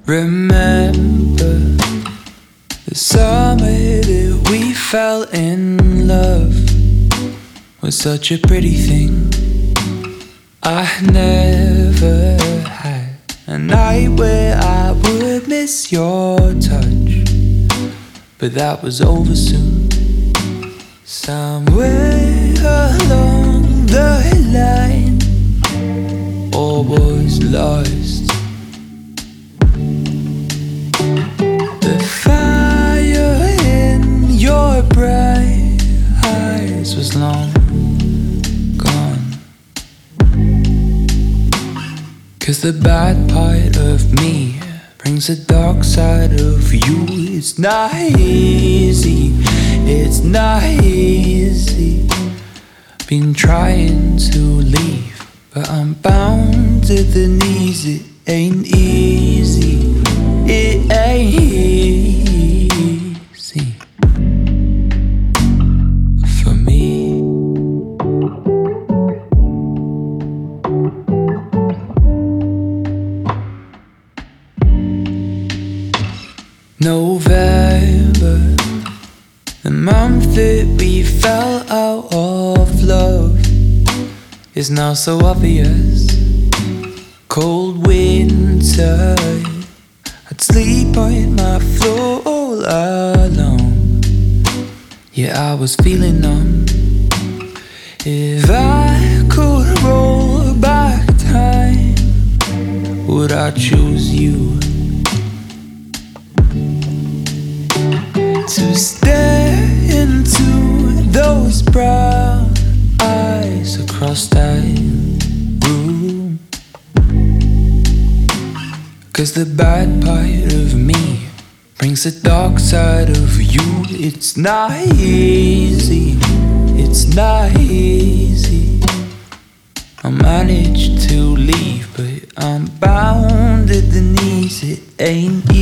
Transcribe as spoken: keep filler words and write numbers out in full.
Remember the summer that we fell in love was such a pretty thing. I never had a night where I would miss your touch, but that was over soon. Somewhere along the line, all was lost. The fire in your bright eyes was long gone. 'Cause the bad part of me brings the dark side of you. It's not easy, it's not easy. Been trying to leave, but I'm bound to the knees. It ain't easy, it ain't easy for me. November, the month that we fell out of love, is now so obvious. Cold winter, I'd sleep on my floor all alone. Yeah, I was feeling numb. If I could roll back time, would I choose you? To stare into those brown eyes across that room. 'Cause the bad part of me brings the dark side of you. It's not easy, it's not easy. I managed to leave, but I'm bound at the knees. It ain't easy.